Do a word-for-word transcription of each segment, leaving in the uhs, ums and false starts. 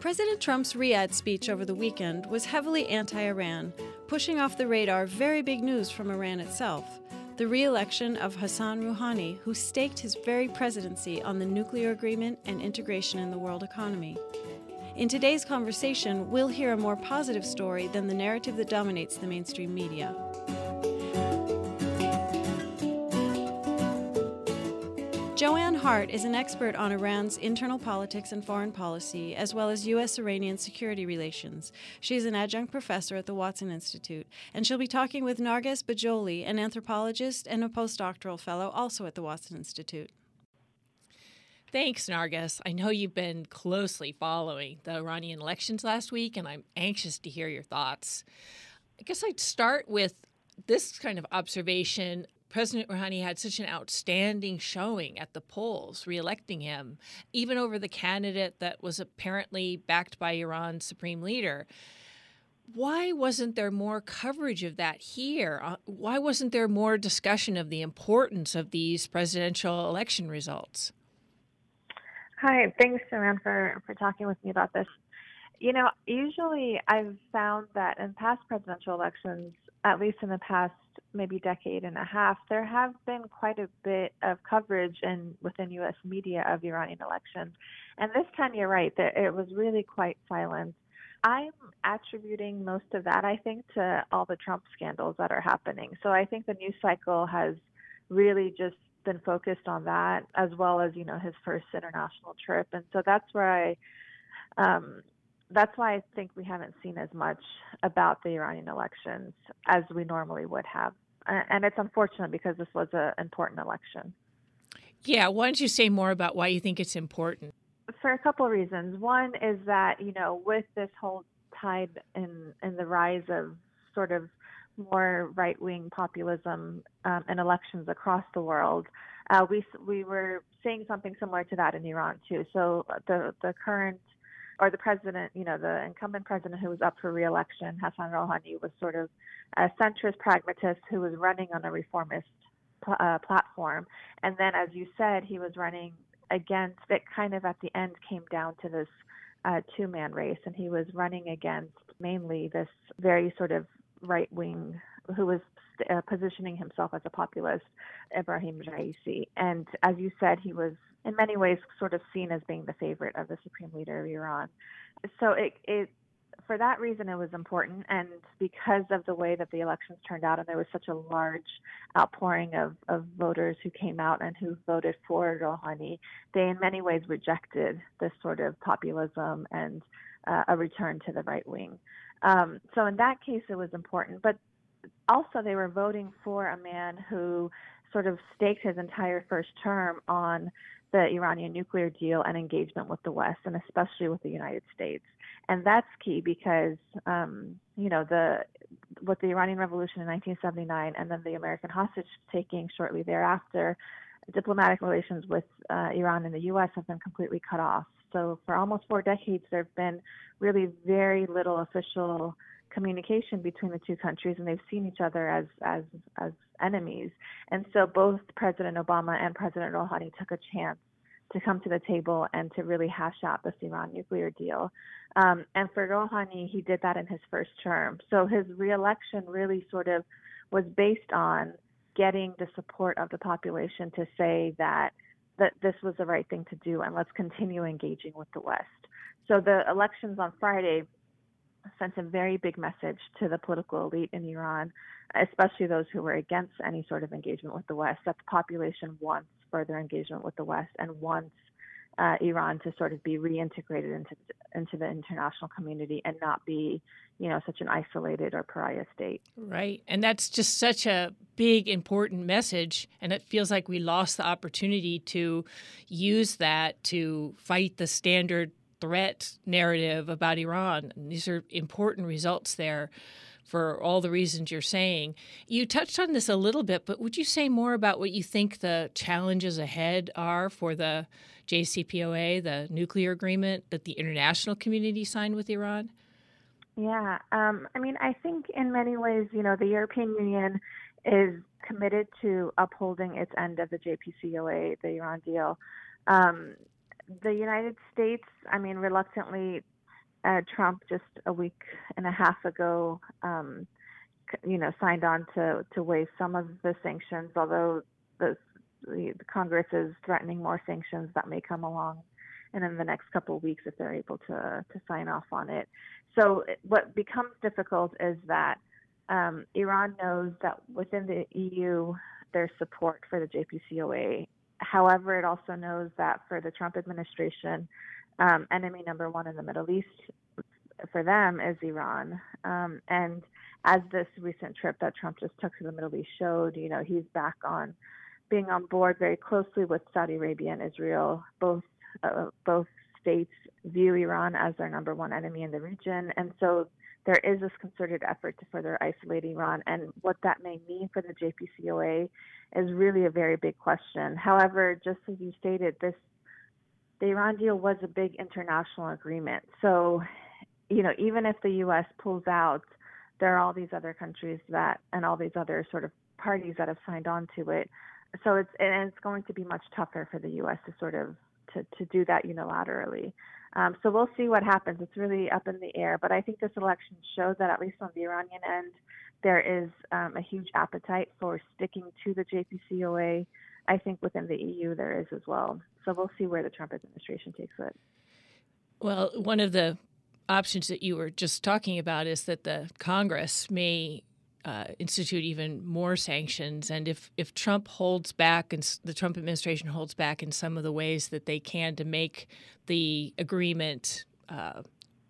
President Trump's Riyadh speech over the weekend was heavily anti-Iran, pushing off the radar very big news from Iran itself, the re-election of Hassan Rouhani, who staked his very presidency on the nuclear agreement and integration in the world economy. In today's conversation, we'll hear a more positive story than the narrative that dominates the mainstream media. Joanne Hart is an expert on Iran's internal politics and foreign policy, as well as U S Iranian security relations. She is an adjunct professor at the Watson Institute, and she'll be talking with Narges Bajoli, an anthropologist and a postdoctoral fellow also at the Watson Institute. Thanks, Narges. I know you've been closely following the Iranian elections last week, and I'm anxious to hear your thoughts. I guess I'd start with this kind of observation. President Rouhani had such an outstanding showing at the polls, re-electing him, even over the candidate that was apparently backed by Iran's supreme leader. Why wasn't there more coverage of that here? Uh, why wasn't there more discussion of the importance of these presidential election results? Hi, thanks, Joanne, for, for talking with me about this. You know, usually I've found that in past presidential elections, at least in the past maybe decade and a half, there have been quite a bit of coverage in within U S media of Iranian elections. And this time, you're right, that it was really quite silent. I'm attributing most of that, I think, to all the Trump scandals that are happening. So I think the news cycle has really just been focused on that, as well as, you know, his first international trip. And so that's where I, um, that's why I think we haven't seen as much about the Iranian elections as we normally would have. And it's unfortunate because this was an important election. Yeah, why don't you say more about why you think it's important? For a couple of reasons. One is that, you know, with this whole tide in, in the rise of sort of more right-wing populism um, in elections across the world, uh, we we were seeing something similar to that in Iran too. So the the current or the president, you know, the incumbent president who was up for re-election, Hassan Rouhani, was sort of a centrist pragmatist who was running on a reformist uh, platform. And then, as you said, he was running against, it kind of at the end came down to this uh, two-man race, and he was running against mainly this very sort of right-wing, who was uh, positioning himself as a populist, Ebrahim Raisi. And as you said, he was in many ways sort of seen as being the favorite of the supreme leader of Iran. So it, it, for that reason, it was important. And because of the way that the elections turned out, and there was such a large outpouring of, of voters who came out and who voted for Rouhani, they in many ways rejected this sort of populism and uh, a return to the right wing. Um, so in that case, it was important. But also they were voting for a man who sort of staked his entire first term on the Iranian nuclear deal and engagement with the West, and especially with the United States. And that's key because, um, you know, the with the Iranian Revolution in nineteen seventy-nine and then the American hostage-taking shortly thereafter, diplomatic relations with uh, Iran and the U S have been completely cut off. So for almost four decades, there have been really very little official communication between the two countries, and they've seen each other as as as enemies. And so both President Obama and President Rouhani took a chance to come to the table and to really hash out this Iran nuclear deal. Um, and for Rouhani, he did that in his first term. So his reelection really sort of was based on getting the support of the population to say that that this was the right thing to do, and let's continue engaging with the West. So the elections on Friday sent a very big message to the political elite in Iran, especially those who were against any sort of engagement with the West, that the population wants further engagement with the West and wants uh, Iran to sort of be reintegrated into into the international community and not be, you know, such an isolated or pariah state. Right. And that's just such a big, important message. And it feels like we lost the opportunity to use that to fight the standard threat narrative about Iran. And these are important results there for all the reasons you're saying. You touched on this a little bit, but would you say more about what you think the challenges ahead are for the J C P O A, the nuclear agreement that the international community signed with Iran? Yeah, um, I mean, I think in many ways, you know, the European Union is committed to upholding its end of the J C P O A, the Iran deal. Um, the United States, I mean, reluctantly uh, Trump just a week and a half ago, um, you know, signed on to, to waive some of the sanctions, although the, the Congress is threatening more sanctions that may come along and in the next couple of weeks if they're able to, to sign off on it. So what becomes difficult is that um, Iran knows that within the E U there's support for the J P C O A. However, it also knows that for the Trump administration, um, enemy number one in the Middle East for them is Iran. Um, and as this recent trip that Trump just took to the Middle East showed, you know, he's back on being on board very closely with Saudi Arabia and Israel. Both uh, both states view Iran as their number one enemy in the region. And so there is this concerted effort to further isolate Iran. And what that may mean for the J P C O A is really a very big question. However, just as you stated, this the Iran deal was a big international agreement. So, you know, even if the U S pulls out, there are all these other countries that and all these other sort of parties that have signed on to it. So it's and it's going to be much tougher for the U S to sort of to, to do that unilaterally. Um, so we'll see what happens. It's really up in the air. But I think this election showed that at least on the Iranian end, there is um, a huge appetite for sticking to the J P C O A. I think within the E U there is as well. So we'll see where the Trump administration takes it. Well, one of the options that you were just talking about is that the Congress may uh, institute even more sanctions. And if, if Trump holds back and the Trump administration holds back in some of the ways that they can to make the agreement uh,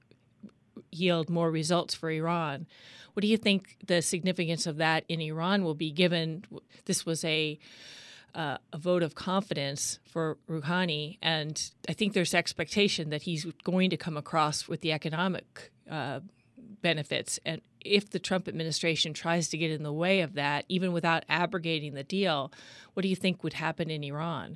yield more results for Iran, what do you think the significance of that in Iran will be, given this was a Uh, a vote of confidence for Rouhani, and I think there's expectation that he's going to come across with the economic uh, benefits. And if the Trump administration tries to get in the way of that, even without abrogating the deal, what do you think would happen in Iran?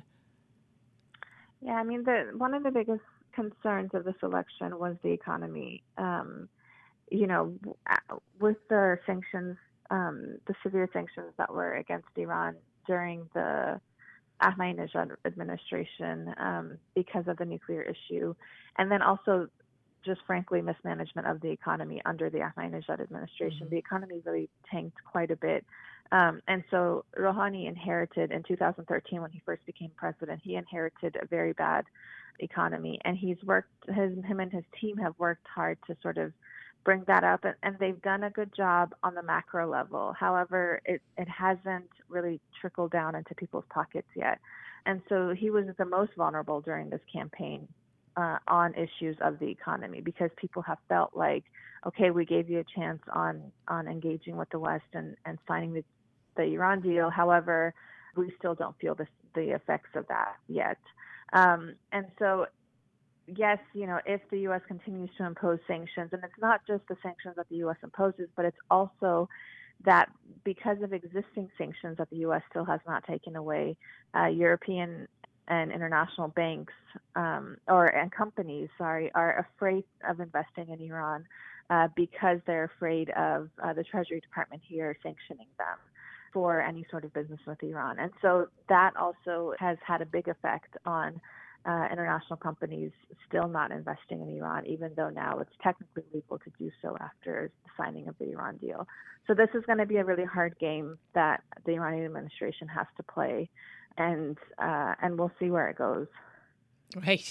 Yeah, I mean, the, one of the biggest concerns of this election was the economy. Um, you know, with the sanctions, um, the severe sanctions that were against Iran during the Ahmadinejad administration um, because of the nuclear issue, and then also just frankly mismanagement of the economy under the Ahmadinejad administration. Mm-hmm. The economy really tanked quite a bit. Um, and so Rouhani inherited in two thousand thirteen, when he first became president, he inherited a very bad economy, and he's worked, his, him and his team have worked hard to sort of bring that up, and, and they've done a good job on the macro level. However, it, it hasn't really trickled down into people's pockets yet. And so he was the most vulnerable during this campaign uh, on issues of the economy, because people have felt like, okay, we gave you a chance on, on engaging with the West and, and signing the, the Iran deal. However, we still don't feel the, the effects of that yet. Um, and so yes, you know, if the U S continues to impose sanctions, and it's not just the sanctions that the U S imposes, but it's also that because of existing sanctions that the U S still has not taken away, uh, European and international banks um, or and companies, sorry, are afraid of investing in Iran uh, because they're afraid of uh, the Treasury Department here sanctioning them for any sort of business with Iran. And so that also has had a big effect on Uh, international companies still not investing in Iran, even though now it's technically legal to do so after the signing of the Iran deal. So this is going to be a really hard game that the Iranian administration has to play, and uh, and we'll see where it goes. Right.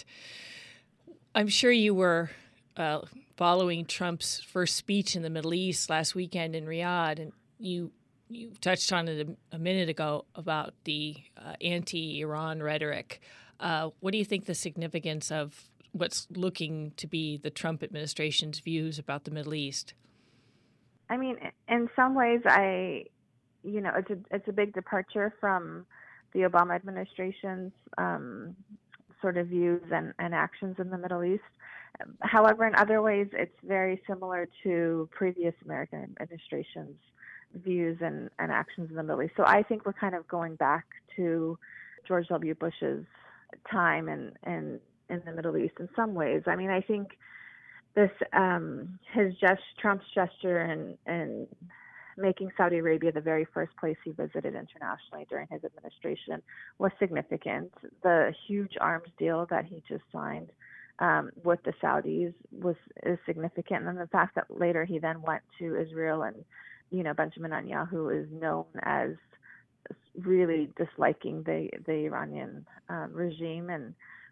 I'm sure you were uh, following Trump's first speech in the Middle East last weekend in Riyadh, and you you touched on it a, a minute ago about the uh, anti-Iran rhetoric. Uh, what do you think the significance of what's looking to be the Trump administration's views about the Middle East? I mean, in some ways, I, you know, it's a, it's a big departure from the Obama administration's um, sort of views and, and actions in the Middle East. However, in other ways, it's very similar to previous American administrations' views and, and actions in the Middle East. So I think we're kind of going back to George W. Bush's time and and in the Middle East in some ways. I mean, I think this um, his gest, Trump's gesture and and making Saudi Arabia the very first place he visited internationally during his administration was significant. The huge arms deal that he just signed um, with the Saudis was is significant. And the fact that later he then went to Israel, and, you know, Benjamin Netanyahu is known as really disliking the, the Iranian um, regime. And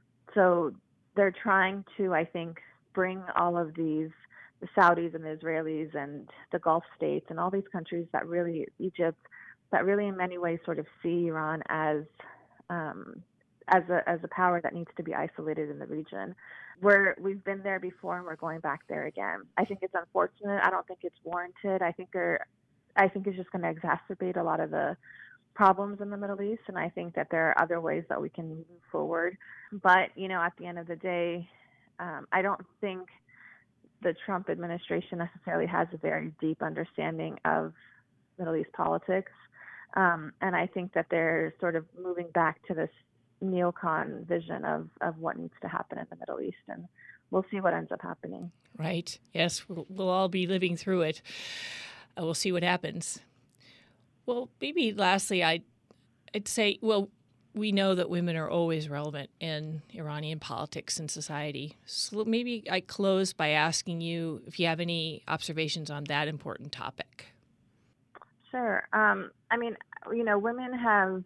so they're trying to, I think, bring all of these, the Saudis and the Israelis and the Gulf states and all these countries that really, Egypt, that really in many ways sort of see Iran as um, as a as a power that needs to be isolated in the region. We're, we've been there before, and we're going back there again. I think it's unfortunate. I don't think it's warranted. I think they're, I think it's just going to exacerbate a lot of the problems in the Middle East, and I think that there are other ways that we can move forward. But, you know, at the end of the day, um, I don't think the Trump administration necessarily has a very deep understanding of Middle East politics. Um, and I think that they're sort of moving back to this neocon vision of, of what needs to happen in the Middle East. And we'll see what ends up happening. Right. Yes, we'll, we'll all be living through it. Uh, we'll see what happens. Well, maybe lastly, I'd, I'd say, well, we know that women are always relevant in Iranian politics and society. So maybe I close by asking you if you have any observations on that important topic. Sure. Um, I mean, you know, women have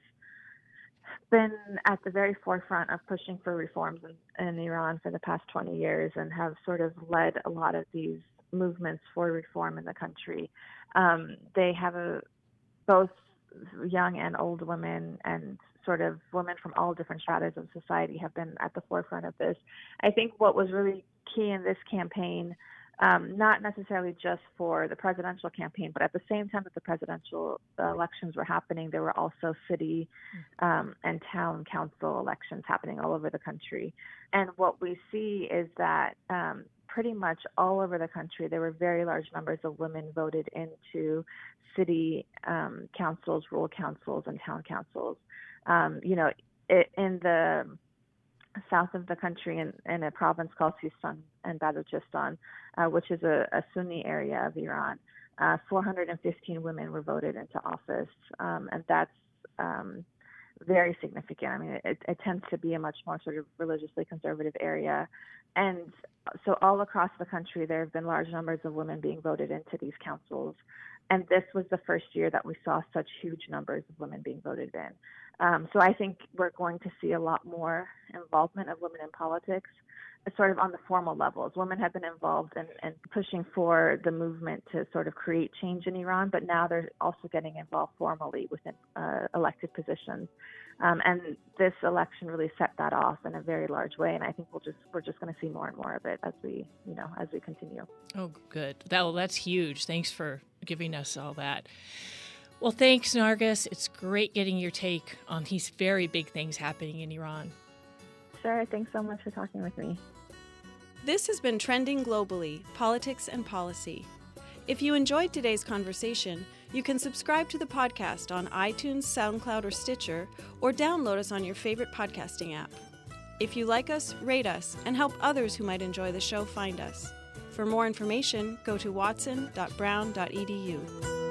been at the very forefront of pushing for reforms in, in Iran for the past twenty years, and have sort of led a lot of these movements for reform in the country. Um, they have a, both young and old women and sort of women from all different stratas of society have been at the forefront of this. I think what was really key in this campaign, um, not necessarily just for the presidential campaign, but at the same time that the presidential uh, elections were happening, there were also city um, and town council elections happening all over the country. And what we see is that um, pretty much all over the country, there were very large numbers of women voted into city um, councils, rural councils, and town councils. Um, you know, it, in the south of the country, in, in a province called Sistan and Balochistan, uh, which is a, a Sunni area of Iran, uh, four hundred fifteen women were voted into office, um, and that's um, very significant. I mean, it, it tends to be a much more sort of religiously conservative area. And so all across the country, there have been large numbers of women being voted into these councils. And this was the first year that we saw such huge numbers of women being voted in. Um, so I think we're going to see a lot more involvement of women in politics, sort of on the formal levels. Women have been involved in, in pushing for the movement to sort of create change in Iran, but now they're also getting involved formally within uh, elected positions. Um, and this election really set that off in a very large way, and I think we'll just we're just going to see more and more of it as we you know as we continue. Oh, good. That, well, that's huge. Thanks for giving us all that. Well, thanks, Nargis. It's great getting your take on these very big things happening in Iran. Sure. Thanks so much for talking with me. This has been Trending Globally, Politics and Policy. If you enjoyed today's conversation, you can subscribe to the podcast on iTunes, SoundCloud, or Stitcher, or download us on your favorite podcasting app. If you like us, rate us, and help others who might enjoy the show find us. For more information, go to watson dot brown dot e d u.